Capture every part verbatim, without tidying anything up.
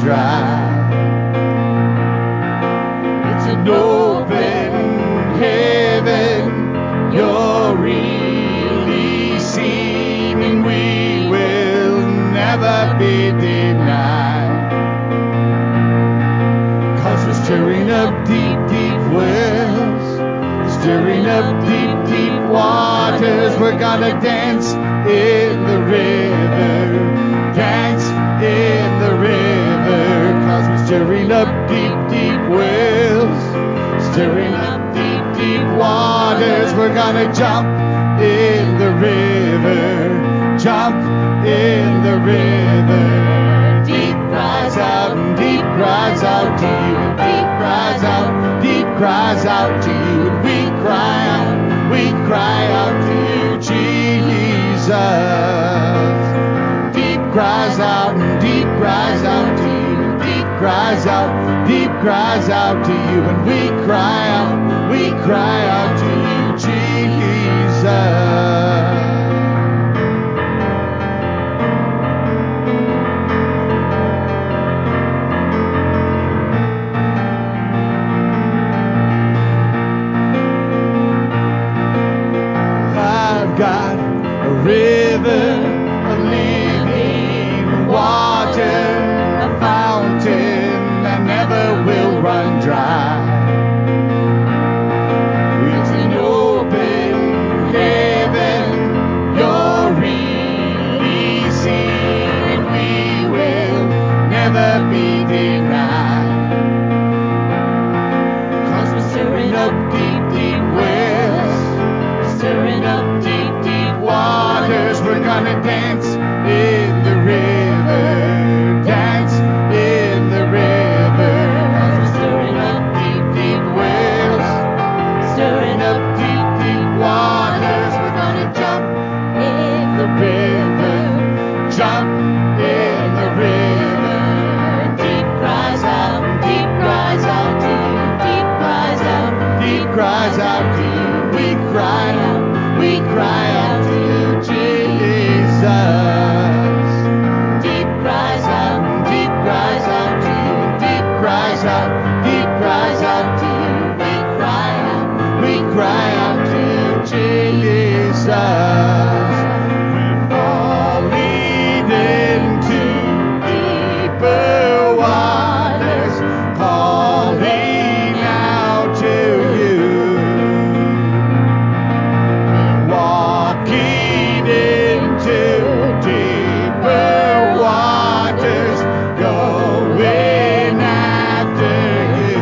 dry. It's an open heaven you're releasing, and we will never be denied. 'Cause we're stirring up deep, deep wells, stirring up deep, deep waters. We're gonna dance in the river, dance in the river. 'Cause we're stirring up deep, deep wells, stirring up deep, deep waters. We're gonna jump in the river, jump in the river. Deep cries out, and deep cries out to you, deep cries out, deep cries out to you, and we cry out, we cry out to you, Jesus. Deep cries out, and deep cries out to you, deep cries out, deep cries out to you, and we cry out, we cry out to you, Jesus. Got a river of living water, a fountain that never will run dry. It's an open heaven you're releasing, and we will never be denied. 'Cause we're stirring up deep, deep wells, stirring up deep, deep waters. We're gonna dance in the river, dance in the river. 'Cause we're stirring up deep, deep wells, stirring up deep, deep waters. We're gonna jump in the river, jump in the river. Deep cries out, deep cries out to you, deep cries out, deep cries out to you. We cry out, we cry out to you, Jesus. Deep cries out, deep cries out to you, deep cries out, deep cries out to you. We cry out, we cry out to you, Jesus. We're falling into deeper waters, calling out to you. Walking into deeper waters, going after you.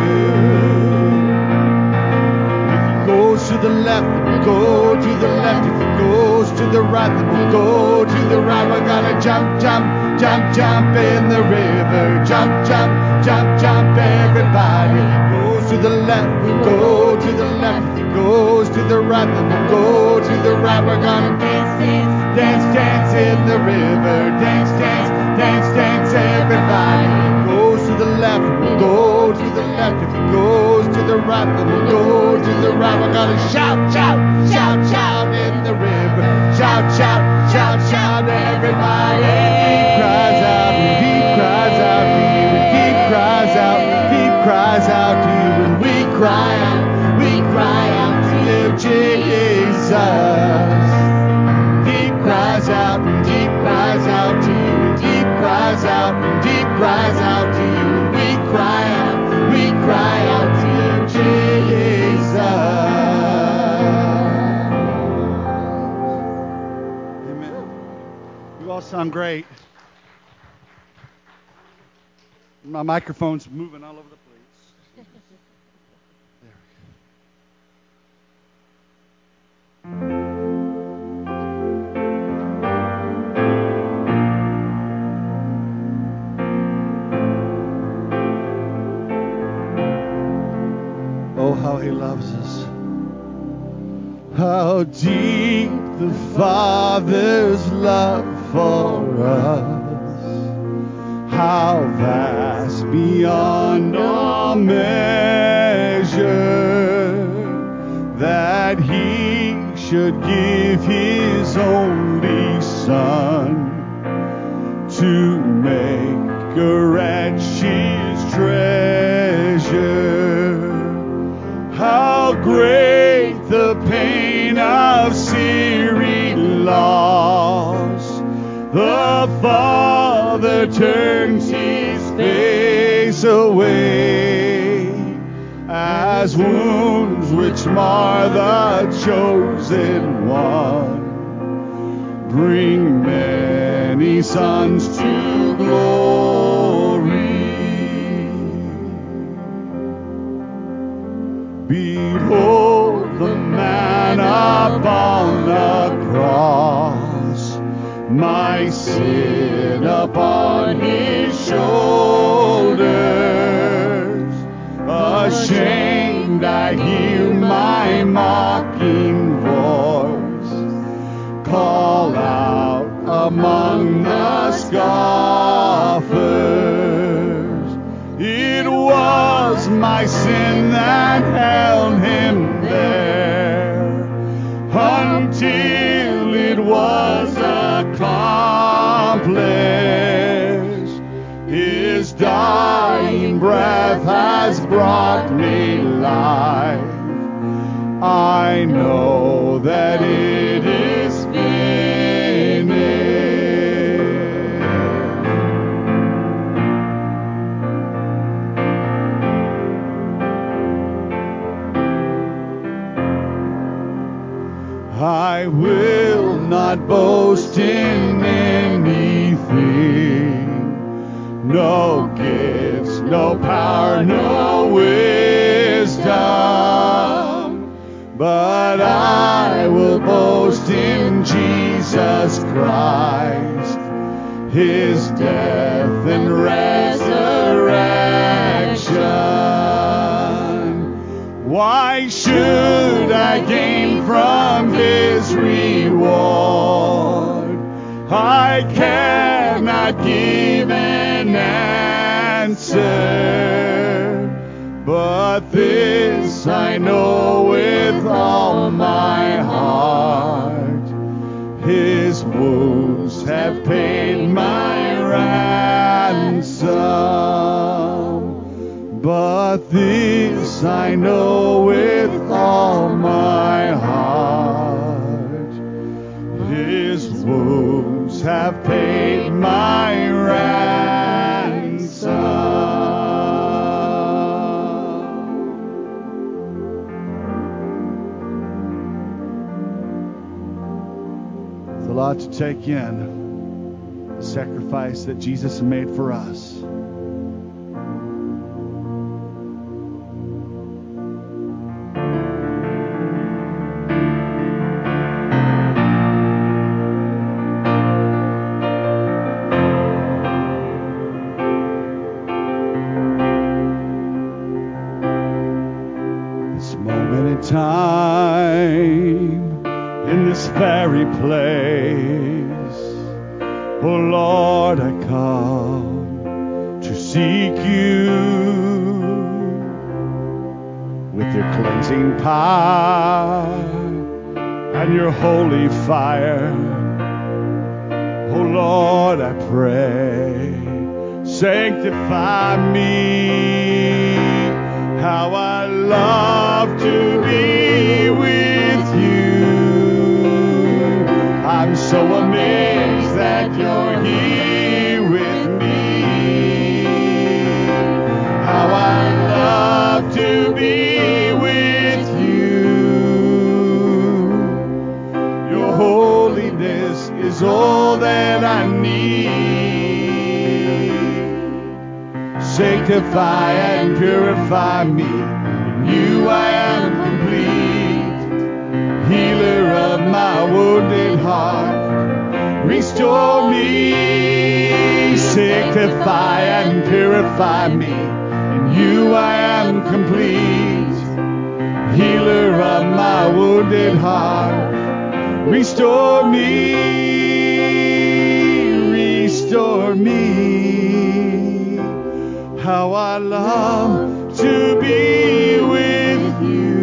If he goes to the left, we'll go to the left. If he goes to the right, then we'll go to the right. We're gonna jump, jump, jump, jump in the river. Jump, jump, jump, jump, everybody. If he goes to the left, we'll go to the left. If he goes to the right, then we'll go to the right. We're gonna dance, dance, dance, dance in the river. Dance, dance, dance, dance, everybody. If he goes to the left, we'll go to the left. If he goes to the right, then we'll go to the right. We're gonna shout, shout, shout, shout in the river. Shout, shout, shout, shout, everybody. Deep cries out, and deep cries out to you, and deep cries out, deep cries out to you, and we cry out, we cry out to you, Jesus. Deep cries out, and deep cries out to you, and deep cries out, and deep cries out to you, and we cry out, we cry out to you, Jesus. Amen. You all sound great. My microphone's moving all over the place. Oh, how he loves us. How deep the Father's love for us. How vast beyond all measure, that he should give his only Son to make a wretch's treasure. How great the pain of searing loss. The Father turns his face away as wounds which mar the chosen one bring many sons to glory. Behold the man upon the cross, my sin upon his shoulders. Ashamed I hear my mocking voice call out among the scoffers. It was my sin that held him there until it was accomplished. His dying breath has brought me life. I know that it is finished. I will not boast in anything, no gifts, no power, no wisdom, but I will boast in Jesus Christ, his death and resurrection. Why should I gain from his reward? I cannot give an answer, but this I know with all my heart: his wounds have paid my ransom. But this I know with all my heart: his wounds have paid my ransom. It's a lot to take in, the sacrifice that Jesus made for us. Time in this very place, oh Lord, I come to seek you with your cleansing power and your holy fire. Oh Lord, I pray, sanctify me. How I love to be with you. I'm so amazed that you're here with me. How I love to be with you. Your holiness is all that I need. Sanctify and purify me. In you I am complete. Healer of my wounded heart, restore me. Sanctify and purify me. In you I am complete. Healer of my wounded heart, restore me. Restore me. How I love to be with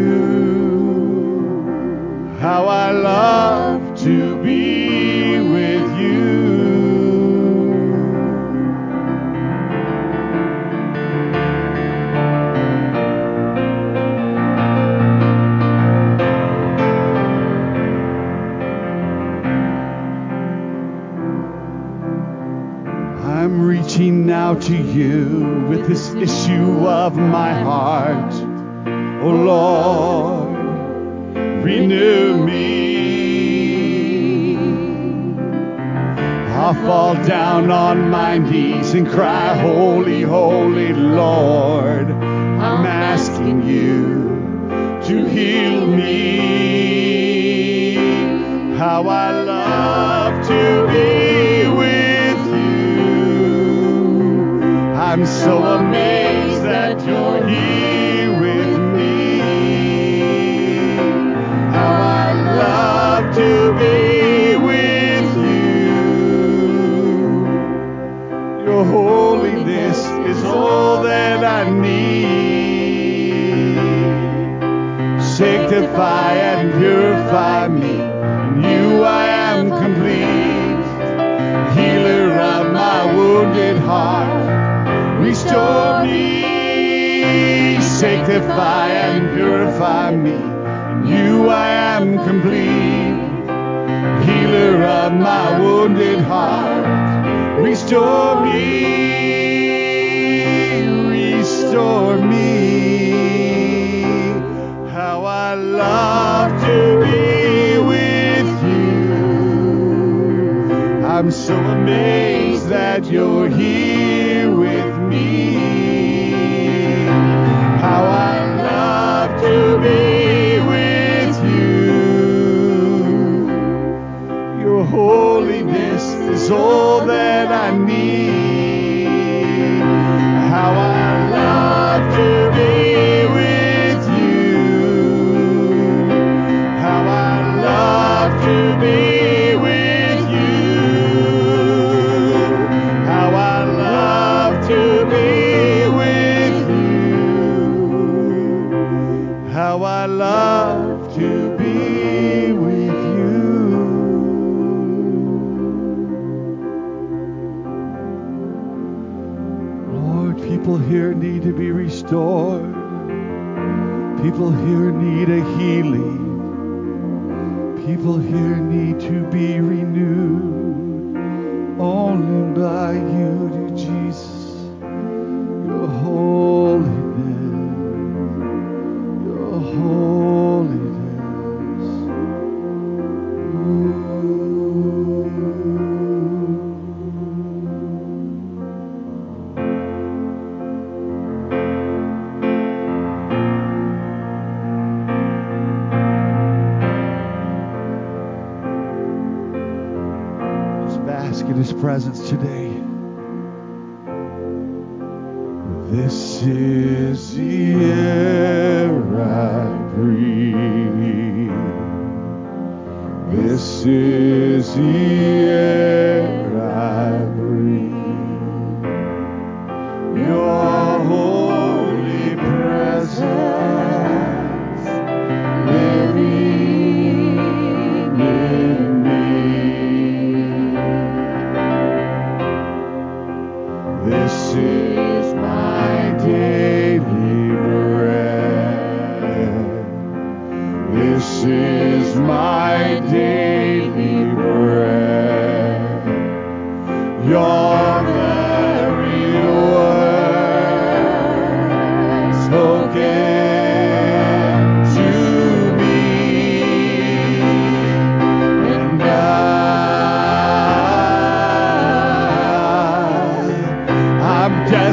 you. How I love to be with you. I'm reaching out to you with this issue of my heart. Oh Lord, renew me. I'll fall down on my knees and cry, holy, holy Lord. I'm asking you to heal me. How I love to be with you. I'm so amazed that you're here with me. How I love to be with you. Your holiness is all that I need. Sanctify and purify me. In you I am complete. Healer of my wounded heart, restore me. Sanctify and purify me. In you I am complete. Healer of my wounded heart, restore me. Restore me. How I love to be with you. I'm so amazed that you're here with me. How I love to be with you. Your holiness is all that I need. How I love to be with you. How I love to be with you. How I love to be with you. How I love to be with you. Lord, people here need to be restored. People here need a healing. People here need to be renewed. Only by you, dear Jesus. Your holiness. Your holiness. Ooh. Bask in his presence today. This is the air I breathe. This is the air I breathe. Your holy presence living in me. This is my daily bread. This is my daily bread. Your very word spoken to me, and I, I'm desperate.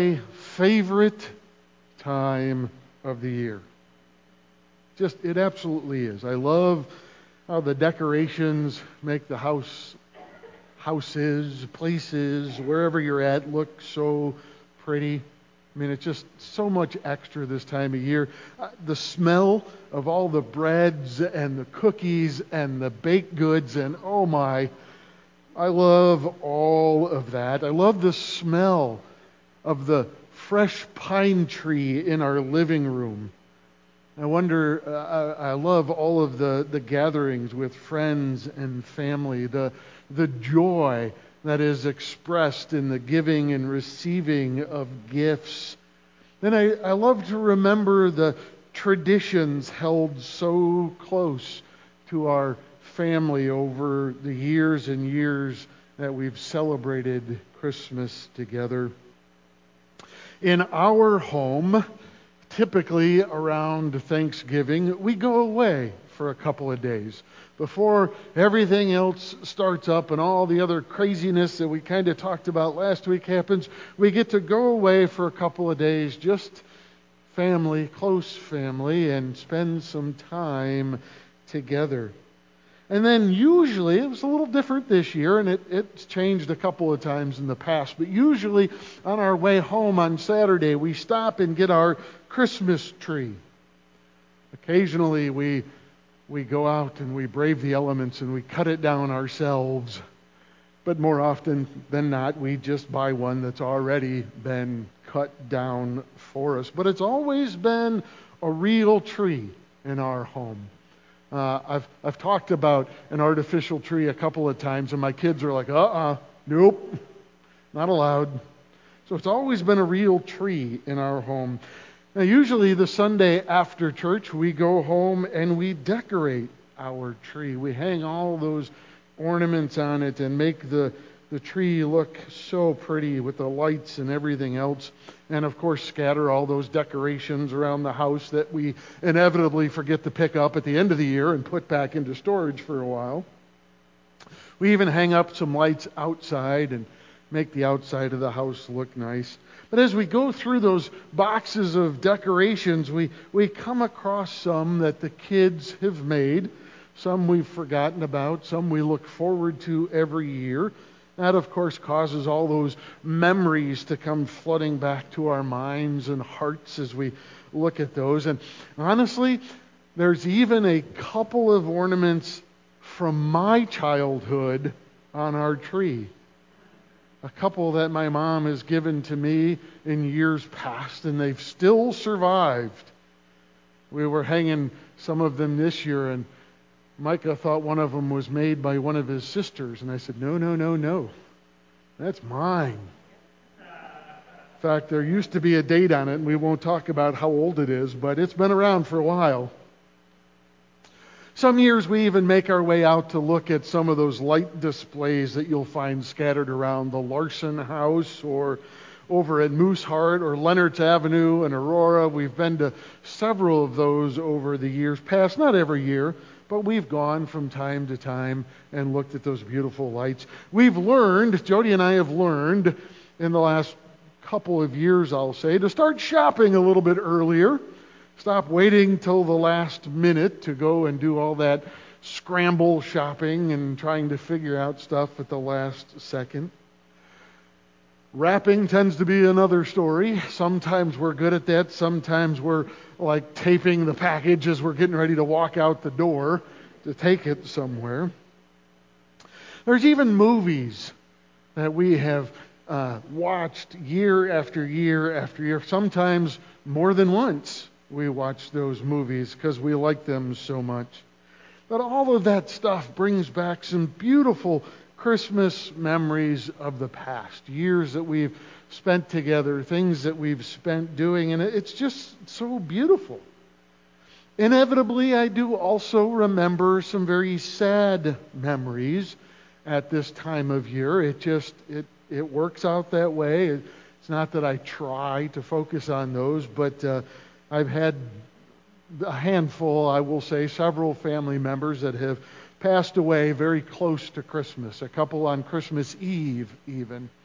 my favorite time of the year. Just, it absolutely is. I love how the decorations make the house, houses, places, wherever you're at, look so pretty. I mean, it's just so much extra this time of year. Uh, the smell of all the breads and the cookies and the baked goods, and oh my, I love all of that. I love the smell of the fresh pine tree in our living room. I wonder, uh, I, I love all of the, the gatherings with friends and family, the, the joy that is expressed in the giving and receiving of gifts. Then I, I love to remember the traditions held so close to our family over the years and years that we've celebrated Christmas together. In our home, typically around Thanksgiving, we go away for a couple of days. Before everything else starts up and all the other craziness that we kind of talked about last week happens, we get to go away for a couple of days, just family, close family, and spend some time together. And then usually, it was a little different this year, and it, it's changed a couple of times in the past, but usually on our way home on Saturday, we stop and get our Christmas tree. Occasionally we we go out and we brave the elements and we cut it down ourselves. But more often than not, we just buy one that's already been cut down for us. But it's always been a real tree in our home. Uh, I've I've talked about an artificial tree a couple of times, and my kids are like, uh-uh, nope, not allowed. So it's always been a real tree in our home. Now, usually the Sunday after church, we go home and we decorate our tree. We hang all those ornaments on it and make the, the tree look so pretty with the lights and everything else. And, of course, scatter all those decorations around the house that we inevitably forget to pick up at the end of the year and put back into storage for a while. We even hang up some lights outside and make the outside of the house look nice. But as we go through those boxes of decorations, we, we come across some that the kids have made, some we've forgotten about, some we look forward to every year. That, of course, causes all those memories to come flooding back to our minds and hearts as we look at those. And honestly, there's even a couple of ornaments from my childhood on our tree. A couple that my mom has given to me in years past, and they've still survived. We were hanging some of them this year, and Micah thought one of them was made by one of his sisters, and I said, no, no, no, no. That's mine. In fact, there used to be a date on it, and we won't talk about how old it is, but it's been around for a while. Some years we even make our way out to look at some of those light displays that you'll find scattered around the Larson House or over at Mooseheart or Leonard's Avenue in Aurora. We've been to several of those over the years past, not every year, but we've gone from time to time and looked at those beautiful lights. We've learned, Jody and I have learned in the last couple of years, I'll say, to start shopping a little bit earlier. Stop waiting till the last minute to go and do all that scramble shopping and trying to figure out stuff at the last second. Wrapping tends to be another story. Sometimes we're good at that. Sometimes we're like taping the package as we're getting ready to walk out the door to take it somewhere. There's even movies that we have uh, watched year after year after year, sometimes more than once. We watch those movies because we like them so much. But all of that stuff brings back some beautiful Christmas memories of the past, years that we've spent together, things that we've spent doing, and it's just so beautiful. Inevitably, I do also remember some very sad memories at this time of year. It just, it, it works out that way. It's not that I try to focus on those, but uh, I've had a handful, I will say, several family members that have passed away very close to Christmas, a couple on Christmas Eve even.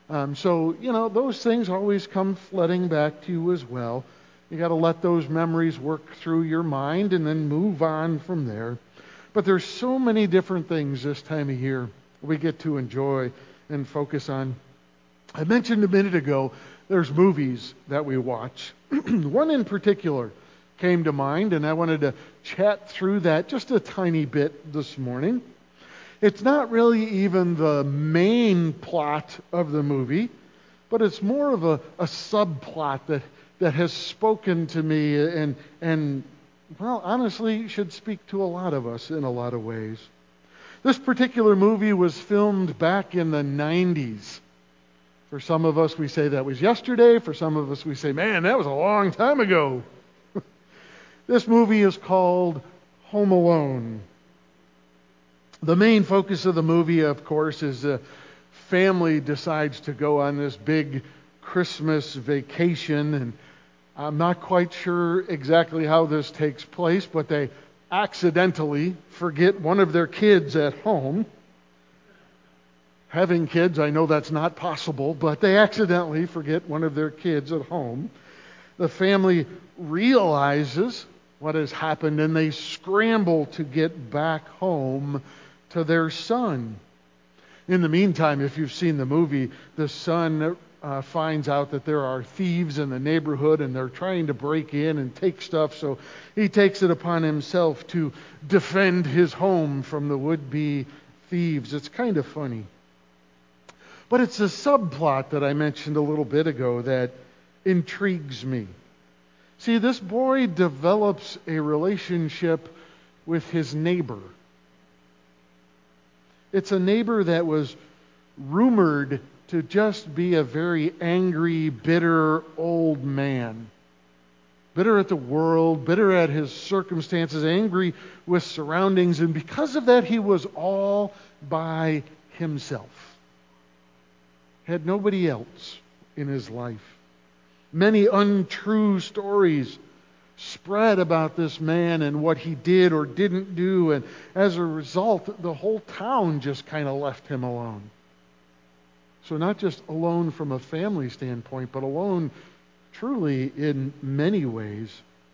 Um, so, you know, those things always come flooding back to you as well. You got to let those memories work through your mind and then move on from there. But there's so many different things this time of year we get to enjoy and focus on. I mentioned a minute ago, there's movies that we watch. One in particular came to mind, and I wanted to chat through that just a tiny bit this morning. It's not really even the main plot of the movie, but it's more of a, a subplot that, that has spoken to me and, and, well, honestly, should speak to a lot of us in a lot of ways. This particular movie was filmed back in the nineties. For some of us, we say that was yesterday. For some of us, we say, man, that was a long time ago. This movie is called Home Alone. The main focus of the movie, of course, is a family decides to go on this big Christmas vacation. And I'm not quite sure exactly how this takes place, but they accidentally forget one of their kids at home. Having kids, I know that's not possible, but they accidentally forget one of their kids at home. The family realizes what has happened and they scramble to get back home to their son. In the meantime, if you've seen the movie, the son uh, finds out that there are thieves in the neighborhood and they're trying to break in and take stuff, so he takes it upon himself to defend his home from the would-be thieves. It's kind of funny. But it's a subplot that I mentioned a little bit ago that intrigues me. See, this boy develops a relationship with his neighbor. It's a neighbor that was rumored to just be a very angry, bitter old man. Bitter at the world, bitter at his circumstances, angry with surroundings, and because of that, he was all by himself. Had nobody else in his life. Many untrue stories spread about this man and what he did or didn't do, and as a result, the whole town just kind of left him alone. So not just alone from a family standpoint, but alone truly in many ways.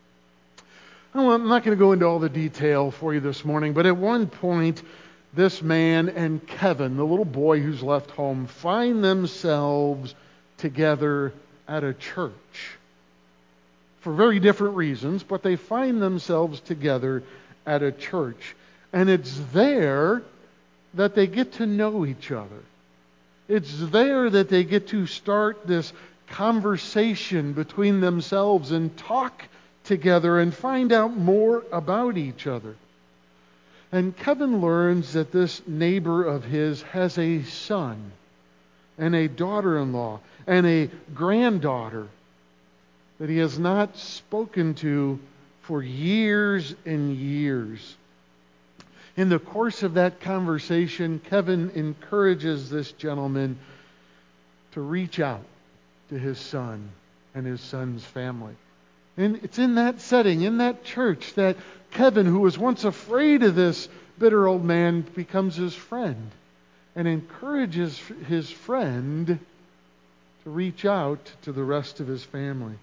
I'm not going to go into all the detail for you this morning, but at one point, this man and Kevin, the little boy who's left home, find themselves together at a church. For very different reasons, but they find themselves together at a church. And it's there that they get to know each other. It's there that they get to start this conversation between themselves and talk together and find out more about each other. And Kevin learns that this neighbor of his has a son and a daughter-in-law and a granddaughter that he has not spoken to for years and years. In the course of that conversation, Kevin encourages this gentleman to reach out to his son and his son's family. And it's in that setting, in that church, that Kevin, who was once afraid of this bitter old man, becomes his friend and encourages his friend to reach out to the rest of his family.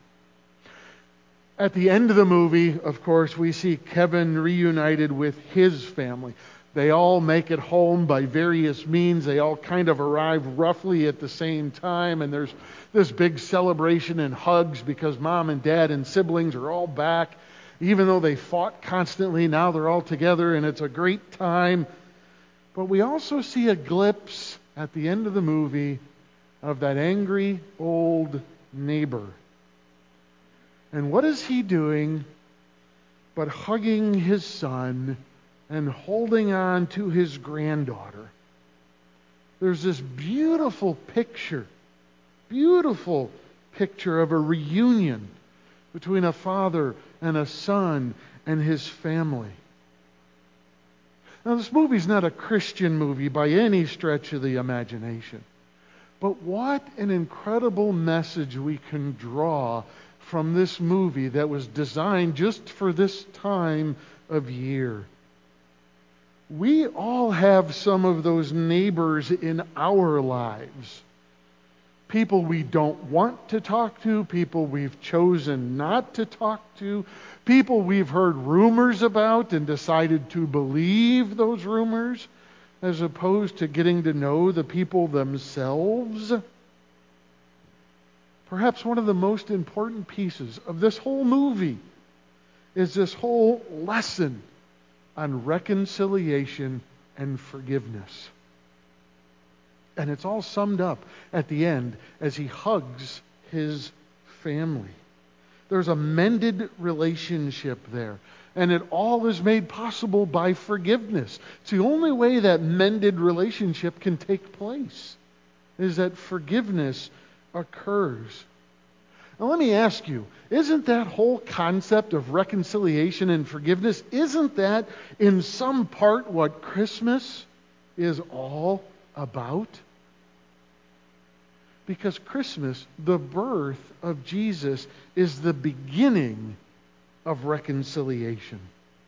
At the end of the movie, of course, we see Kevin reunited with his family. They all make it home by various means. They all kind of arrive roughly at the same time, and there's this big celebration and hugs because mom and dad and siblings are all back. Even though they fought constantly, now they're all together, and it's a great time. But we also see a glimpse at the end of the movie of that angry old neighbor. And what is he doing but hugging his son and holding on to his granddaughter? There's this beautiful picture, beautiful picture of a reunion between a father and a son and his family. Now, this movie's not a Christian movie by any stretch of the imagination. But what an incredible message we can draw from this movie that was designed just for this time of year. We all have some of those neighbors in our lives people we don't want to talk to, people we've chosen not to talk to, people we've heard rumors about and decided to believe those rumors, as opposed to getting to know the people themselves. Perhaps one of the most important pieces of this whole movie is this whole lesson on reconciliation and forgiveness. And it's all summed up at the end as he hugs his family. There's a mended relationship there. And it all is made possible by forgiveness. It's the only way that mended relationship can take place, is that forgiveness occurs. Now let me ask you, isn't that whole concept of reconciliation and forgiveness, isn't that in some part what Christmas is all about? Because Christmas, the birth of Jesus, is the beginning of reconciliation.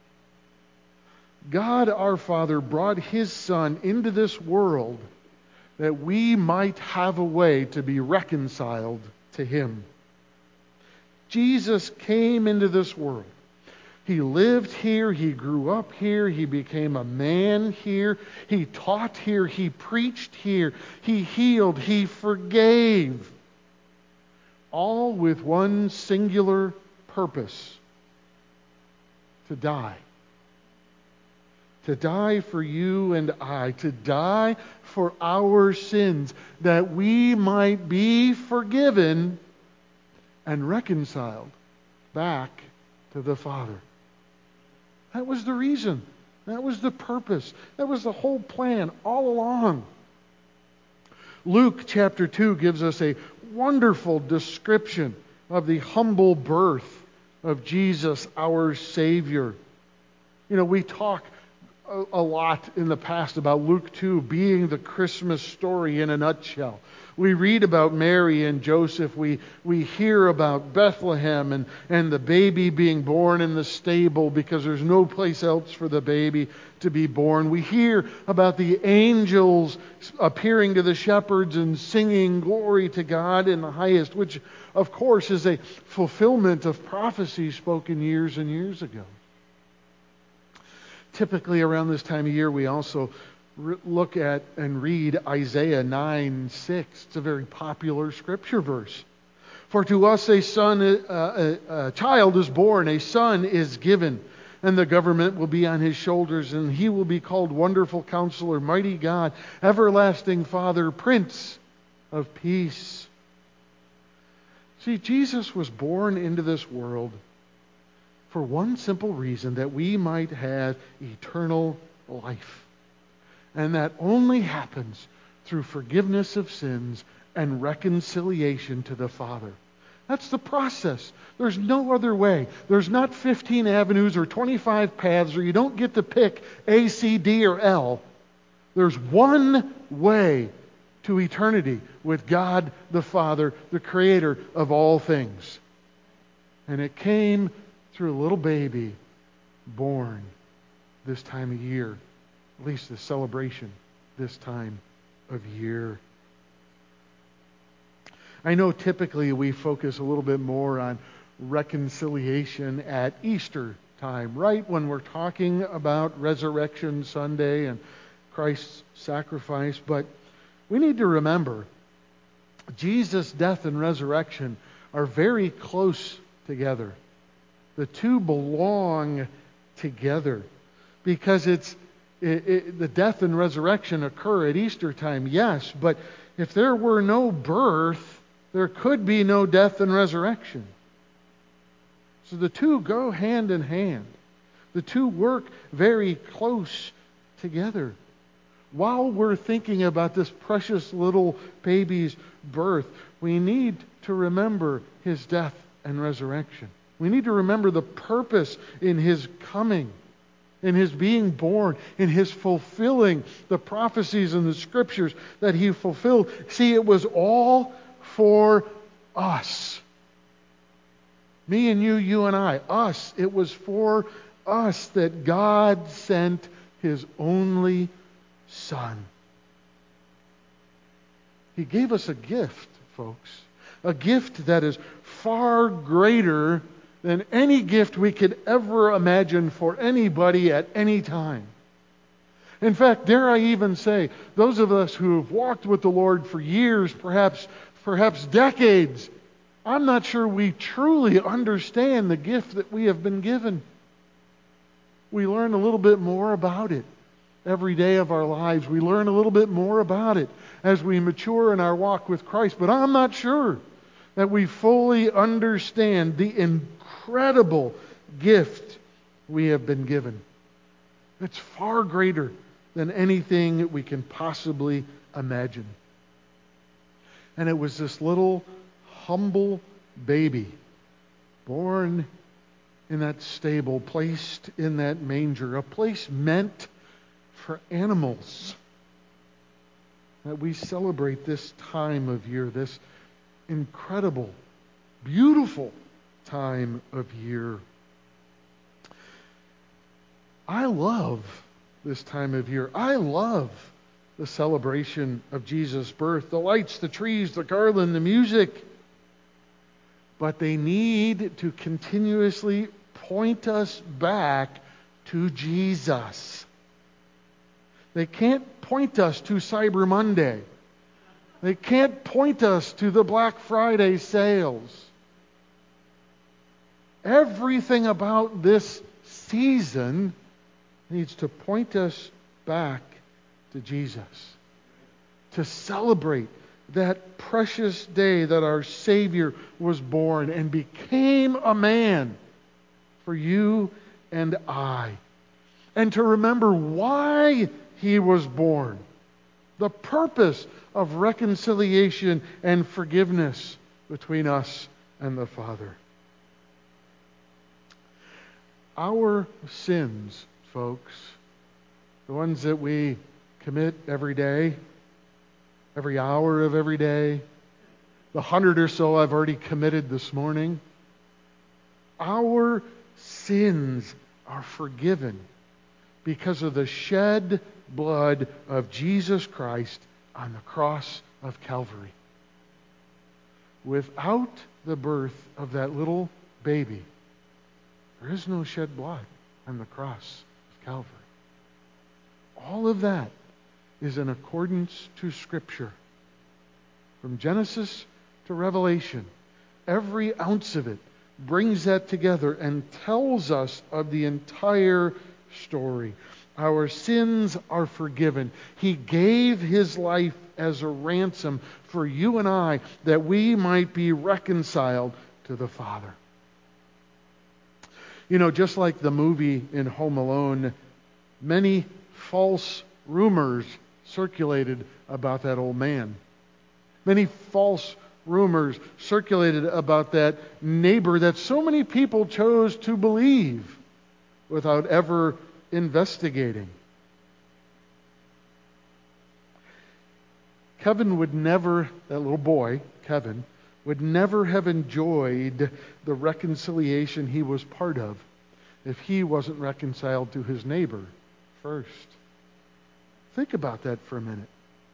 God our Father brought His Son into this world that we might have a way to be reconciled to Him. Jesus came into this world. He lived here. He grew up here. He became a man here. He taught here. He preached here. He healed. He forgave. All with one singular purpose: to die. To die for you and I. To die for our sins, that we might be forgiven and reconciled back to the Father. That was the reason. That was the purpose. That was the whole plan all along. Luke chapter two gives us a wonderful description of the humble birth of Jesus, our Savior. You know, we talk a, a lot in the past about Luke two being the Christmas story in a nutshell. We read about Mary and Joseph. We, we hear about Bethlehem and, and the baby being born in the stable because there's no place else for the baby to be born. We hear about the angels appearing to the shepherds and singing glory to God in the highest, which of course is a fulfillment of prophecy spoken years and years ago. Typically around this time of year we also look at and read Isaiah nine six. It's a very popular scripture verse. For to us a son, a, a, a child is born, a son is given, and the government will be on his shoulders, and he will be called Wonderful Counselor, Mighty God, Everlasting Father, Prince of Peace. See, Jesus was born into this world for one simple reason: that we might have eternal life. And that only happens through forgiveness of sins and reconciliation to the Father. That's the process. There's no other way. There's not fifteen avenues or twenty-five paths, or you don't get to pick A, C, D, or L. There's one way to eternity with God the Father, the Creator of all things. And it came through a little baby born this time of year. At least the celebration this time of year. I know typically we focus a little bit more on reconciliation at Easter time, right? When we're talking about Resurrection Sunday and Christ's sacrifice. But we need to remember Jesus' death and resurrection are very close together. The two belong together because it's It, it, the death and resurrection occur at Easter time, yes, but if there were no birth, there could be no death and resurrection. So the two go hand in hand. The two work very close together. While we're thinking about this precious little baby's birth, we need to remember his death and resurrection. We need to remember the purpose in his coming, in his being born, in his fulfilling the prophecies in the scriptures that he fulfilled. See, it was all for us. Me and you, you and I. Us. It was for us that God sent his only Son. He gave us a gift, folks. A gift that is far greater than any gift we could ever imagine for anybody at any time. In fact, dare I even say, those of us who have walked with the Lord for years, perhaps, perhaps decades, I'm not sure we truly understand the gift that we have been given. We learn a little bit more about it every day of our lives. We learn a little bit more about it as we mature in our walk with Christ. But I'm not sure that we fully understand the incredible gift we have been given. It's far greater than anything we can possibly imagine. And it was this little humble baby born in that stable, placed in that manger, a place meant for animals, that we celebrate this time of year, this incredible, beautiful time of year. I love this time of year. I love the celebration of Jesus' birth, the lights, the trees, the garland, the music. But they need to continuously point us back to Jesus. They can't point us to Cyber Monday. They can't point us to the Black Friday sales. Everything about this season needs to point us back to Jesus. To celebrate that precious day that our Savior was born and became a man for you and I. And to remember why He was born. The purpose of reconciliation and forgiveness between us and the Father. Our sins, folks, the ones that we commit every day, every hour of every day, the hundred or so I've already committed this morning, our sins are forgiven because of the shed blood of Jesus Christ on the cross of Calvary. Without the birth of that little baby, there is no shed blood on the cross of Calvary. All of that is in accordance to Scripture. From Genesis to Revelation, every ounce of it brings that together and tells us of the entire story. Our sins are forgiven. He gave His life as a ransom for you and I, that we might be reconciled to the Father. You know, just like the movie in Home Alone, many false rumors circulated about that old man. Many false rumors circulated about that neighbor that so many people chose to believe without ever investigating. Kevin would never, that little boy, Kevin, would never have enjoyed the reconciliation he was part of if he wasn't reconciled to his neighbor first. Think about that for a minute.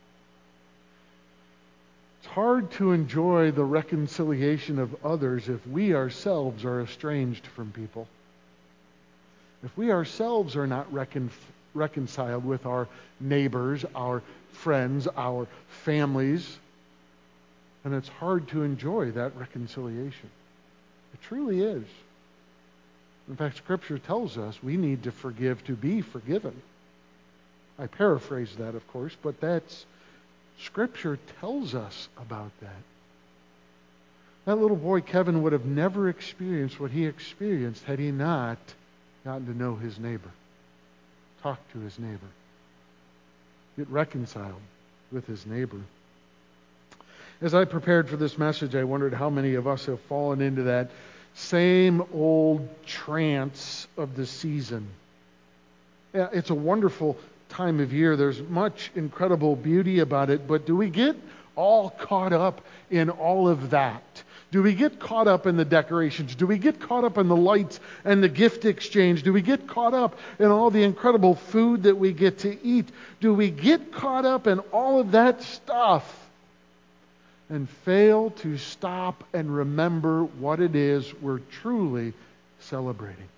It's hard to enjoy the reconciliation of others if we ourselves are estranged from people. If we ourselves are not recon- reconciled with our neighbors, our friends, our families, then it's hard to enjoy that reconciliation. It truly is. In fact, Scripture tells us we need to forgive to be forgiven. I paraphrase that, of course, but that's Scripture tells us about that. That little boy, Kevin, would have never experienced what he experienced had he not gotten to know his neighbor, talk to his neighbor, get reconciled with his neighbor. As I prepared for this message, I wondered how many of us have fallen into that same old trance of the season. Yeah, it's a wonderful time of year. There's much incredible beauty about it, but do we get all caught up in all of that? Do we get caught up in the decorations? Do we get caught up in the lights and the gift exchange? Do we get caught up in all the incredible food that we get to eat? Do we get caught up in all of that stuff and fail to stop and remember what it is we're truly celebrating.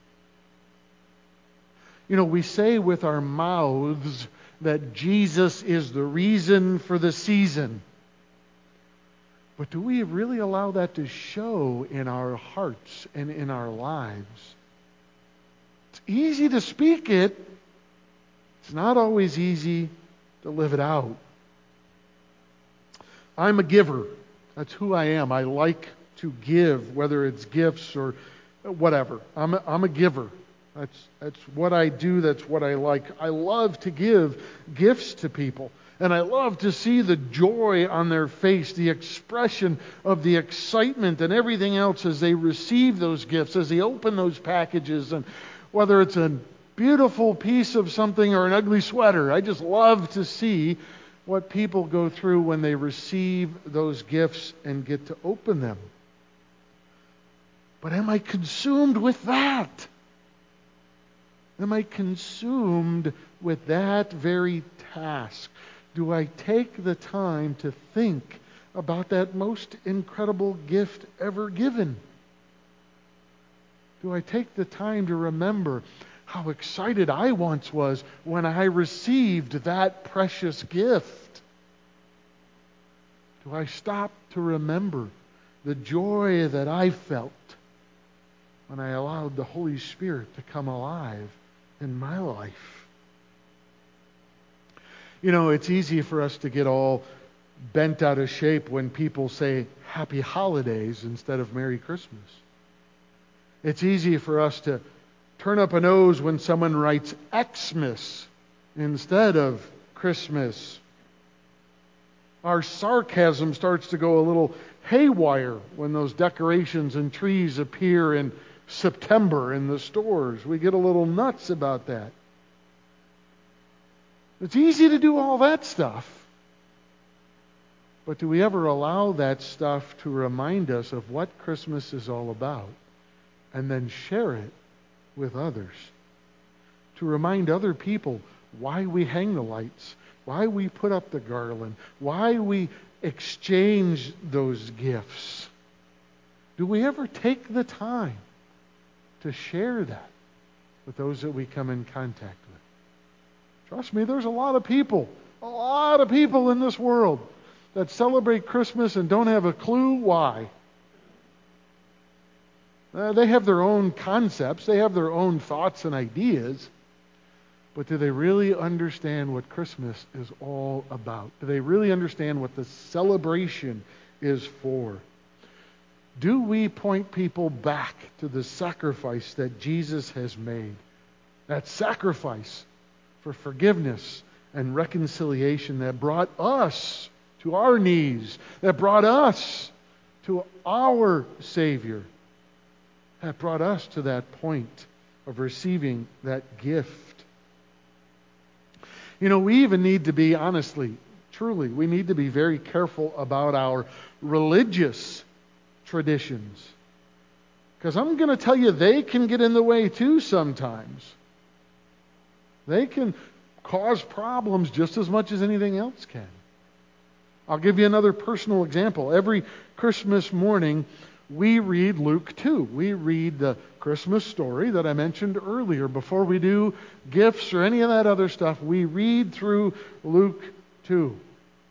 You know, we say with our mouths that Jesus is the reason for the season. But do we really allow that to show in our hearts and in our lives? It's easy to speak it. It's not always easy to live it out. I'm a giver. That's who I am. I like to give, whether it's gifts or whatever. I'm a, I'm a giver. That's, that's what I do. That's what I like. I love to give gifts to people. And I love to see the joy on their face, the expression of the excitement and everything else as they receive those gifts, as they open those packages. And whether it's a beautiful piece of something or an ugly sweater, I just love to see what people go through when they receive those gifts and get to open them. But am I consumed with that? Am I consumed with that very task? Do I take the time to think about that most incredible gift ever given? Do I take the time to remember how excited I once was when I received that precious gift? Do I stop to remember the joy that I felt when I allowed the Holy Spirit to come alive in my life? You know, it's easy for us to get all bent out of shape when people say Happy Holidays instead of Merry Christmas. It's easy for us to turn up a nose when someone writes Xmas instead of Christmas. Our sarcasm starts to go a little haywire when those decorations and trees appear in September in the stores. We get a little nuts about that. It's easy to do all that stuff. But do we ever allow that stuff to remind us of what Christmas is all about and then share it with others? To remind other people why we hang the lights, why we put up the garland, why we exchange those gifts. Do we ever take the time to share that with those that we come in contact with? Trust me, there's a lot of people, a lot of people in this world that celebrate Christmas and don't have a clue why. Uh, they have their own concepts, they have their own thoughts and ideas, but do they really understand what Christmas is all about? Do they really understand what the celebration is for? Do we point people back to the sacrifice that Jesus has made? That sacrifice for forgiveness and reconciliation that brought us to our knees, that brought us to our Savior, that brought us to that point of receiving that gift. You know, we even need to be, honestly, truly, we need to be very careful about our religious traditions. Because I'm going to tell you, they can get in the way too sometimes. They can cause problems just as much as anything else can. I'll give you another personal example. Every Christmas morning, we read Luke two. We read the Christmas story that I mentioned earlier. Before we do gifts or any of that other stuff, we read through Luke two.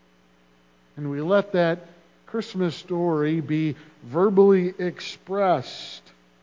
And we let that Christmas story be verbally expressed.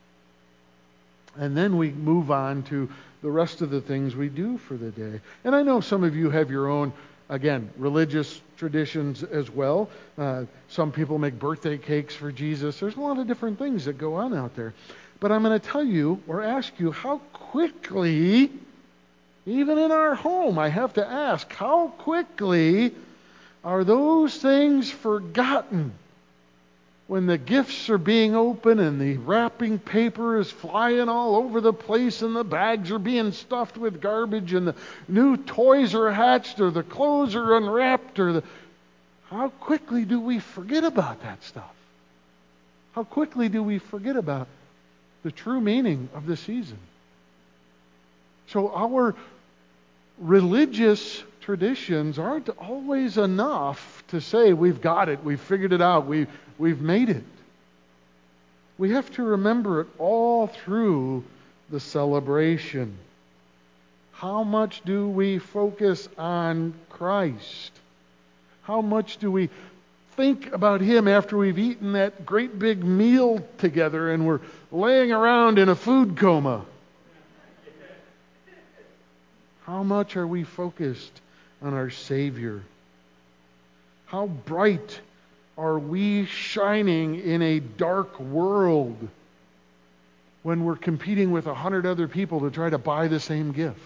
And then we move on to the rest of the things we do for the day. And I know some of you have your own, again, religious traditions as well. Uh, some people make birthday cakes for Jesus. There's a lot of different things that go on out there. But I'm going to tell you or ask you how quickly, even in our home, I have to ask, how quickly are those things forgotten when the gifts are being opened and the wrapping paper is flying all over the place and the bags are being stuffed with garbage and the new toys are hatched or the clothes are unwrapped or the... How quickly do we forget about that stuff? How quickly do we forget about the true meaning of the season? So our religious traditions aren't always enough to say we've got it, we've figured it out, we, we've made it. We have to remember it all through the celebration. How much do we focus on Christ? How much do we think about Him after we've eaten that great big meal together and we're laying around in a food coma? How much are we focused on our Savior? How bright are we shining in a dark world when we're competing with a hundred other people to try to buy the same gift?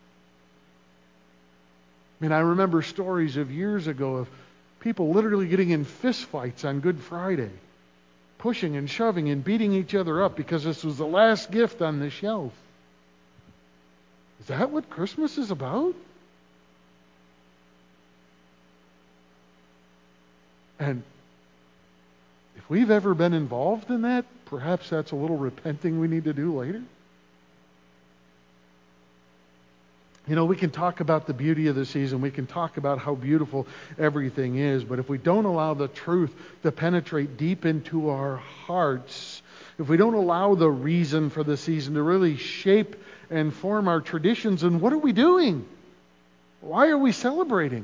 I mean, I remember stories of years ago of people literally getting in fistfights on Good Friday, pushing and shoving and beating each other up because this was the last gift on the shelf. Is that what Christmas is about? And if we've ever been involved in that, perhaps that's a little repenting we need to do later. You know, we can talk about the beauty of the season. We can talk about how beautiful everything is. But if we don't allow the truth to penetrate deep into our hearts, if we don't allow the reason for the season to really shape and form our traditions, and what are we doing? Why are we celebrating?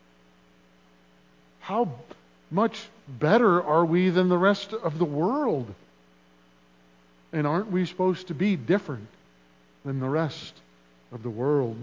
How much better are we than the rest of the world? And aren't we supposed to be different than the rest of the world?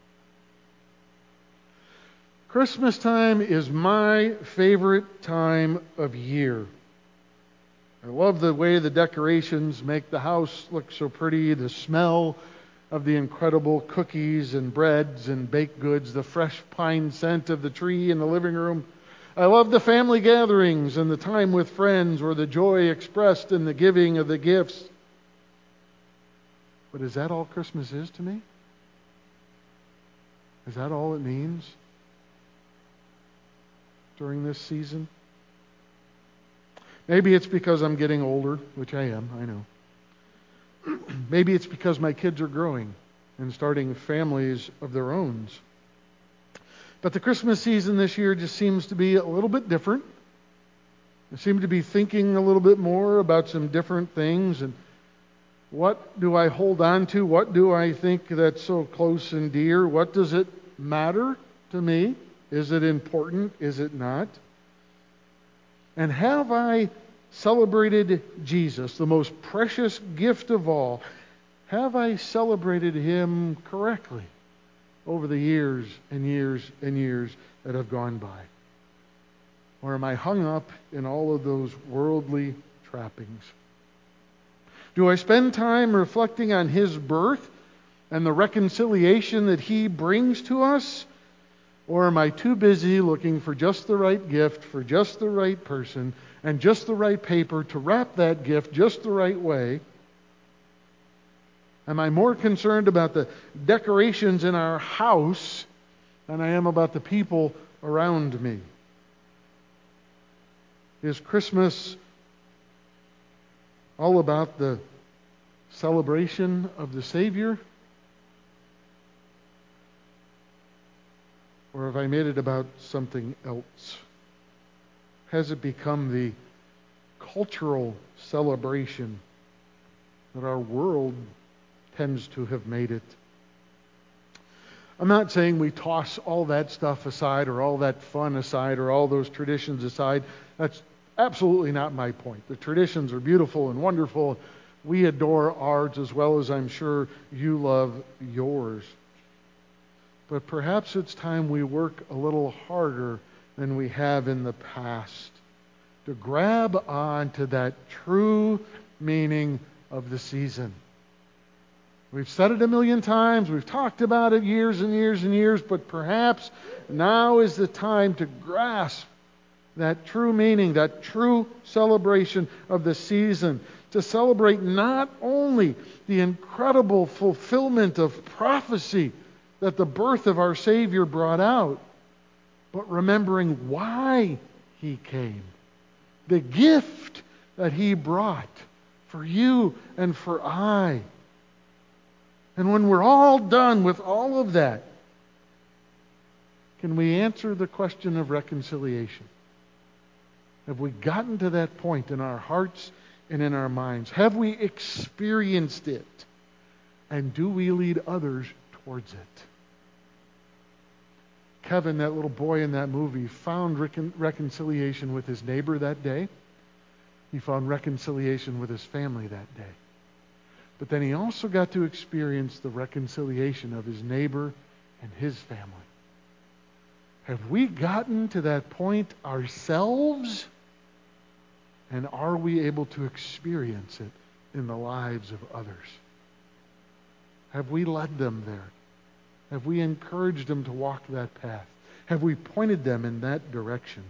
Christmas time is my favorite time of year. I love the way the decorations make the house look so pretty, the smell of the incredible cookies and breads and baked goods, the fresh pine scent of the tree in the living room. I love the family gatherings and the time with friends, or the joy expressed in the giving of the gifts. But is that all Christmas is to me? Is that all it means during this season? Maybe it's because I'm getting older, which I am, I know. Maybe it's because my kids are growing and starting families of their own. But the Christmas season this year just seems to be a little bit different. I seem to be thinking a little bit more about some different things. And what do I hold on to? What do I think that's so close and dear? What does it matter to me? Is it important? Is it not? And have I celebrated Jesus, the most precious gift of all? Have I celebrated Him correctly over the years and years and years that have gone by? Or am I hung up in all of those worldly trappings? Do I spend time reflecting on His birth and the reconciliation that He brings to us? Or am I too busy looking for just the right gift, for just the right person, and just the right paper to wrap that gift just the right way? Am I more concerned about the decorations in our house than I am about the people around me? Is Christmas all about the celebration of the Savior? Or have I made it about something else? Has it become the cultural celebration that our world tends to have made it? I'm not saying we toss all that stuff aside, or all that fun aside, or all those traditions aside. That's absolutely not my point. The traditions are beautiful and wonderful. We adore ours as well as I'm sure you love yours. But perhaps it's time we work a little harder than we have in the past to grab on to that true meaning of the season. We've said it a million times, we've talked about it years and years and years, but perhaps now is the time to grasp that true meaning, that true celebration of the season, to celebrate not only the incredible fulfillment of prophecy that the birth of our Savior brought out, but remembering why He came, the gift that He brought for you and for I. And when we're all done with all of that, Can we answer the question of reconciliation? Have we gotten to that point in our hearts and in our minds? Have we experienced it? And do we lead others towards it? Kevin, that little boy in that movie, found recon- reconciliation with his neighbor that day. He found reconciliation with his family that day. But then he also got to experience the reconciliation of his neighbor and his family. Have we gotten to that point ourselves? And are we able to experience it in the lives of others? Have we led them there? Have we encouraged them to walk that path? Have we pointed them in that direction?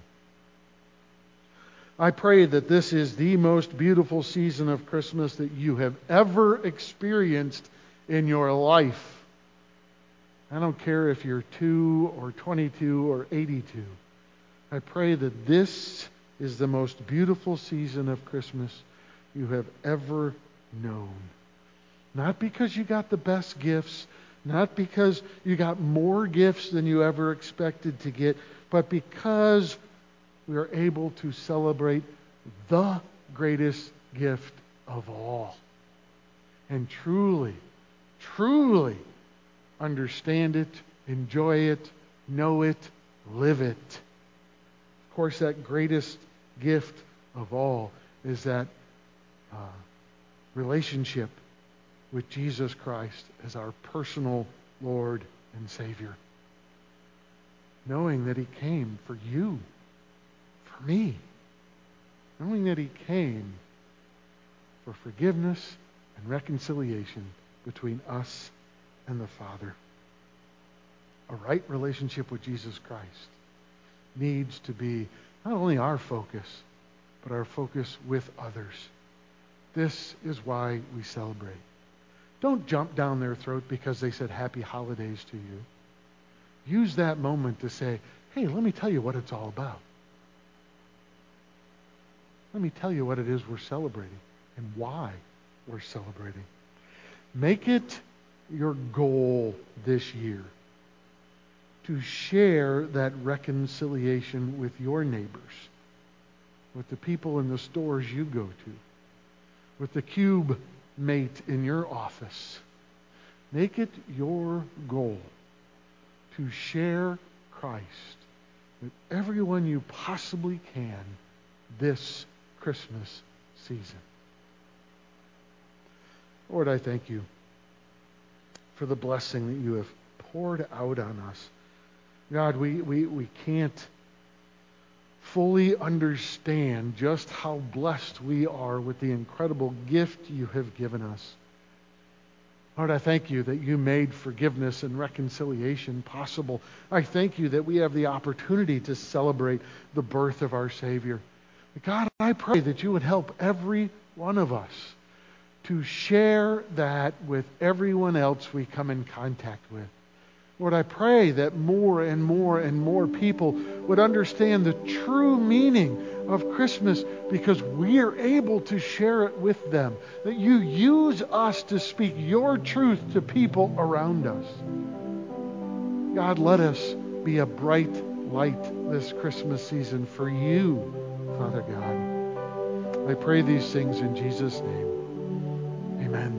I pray that this is the most beautiful season of Christmas that you have ever experienced in your life. I don't care if you're two or twenty-two or eighty-two. I pray that this is the most beautiful season of Christmas you have ever known. Not because you got the best gifts, not because you got more gifts than you ever expected to get, but because we are able to celebrate the greatest gift of all. And truly, truly understand it, enjoy it, know it, live it. Of course, that greatest gift of all is that uh, relationship with Jesus Christ as our personal Lord and Savior. Knowing that He came for you, for me. Knowing that He came for forgiveness and reconciliation between us and the Father. A right relationship with Jesus Christ needs to be not only our focus, but our focus with others. This is why we celebrate. Don't jump down their throat because they said happy holidays to you. Use that moment to say, hey, let me tell you what it's all about. Let me tell you what it is we're celebrating and why we're celebrating. Make it your goal this year to share that reconciliation with your neighbors, with the people in the stores you go to, with the cube mate in your office. Make it your goal to share Christ with everyone you possibly can this Christmas season. Lord, I thank you for the blessing that you have poured out on us. God, we, we, we can't fully understand just how blessed we are with the incredible gift you have given us. Lord, I thank you that you made forgiveness and reconciliation possible. I thank you that we have the opportunity to celebrate the birth of our Savior. God, I pray that you would help every one of us to share that with everyone else we come in contact with. Lord, I pray that more and more and more people would understand the true meaning of Christmas because we are able to share it with them. That you use us to speak your truth to people around us. God, let us be a bright light this Christmas season for you, Father God. I pray these things in Jesus' name. Amen.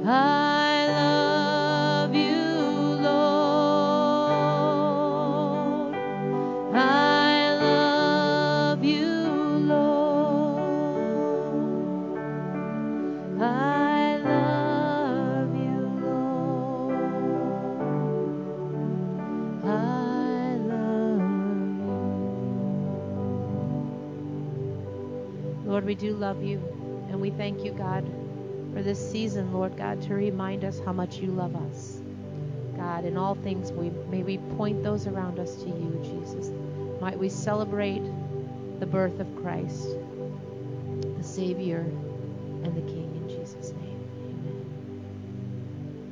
I love you, Lord. I love you, Lord. I love you, Lord. I love you. Lord, we do love you, and we thank you, God, for this season, Lord God, to remind us how much you love us. God, in all things, we may we point those around us to you, Jesus. Might we celebrate the birth of Christ, the Savior and the King.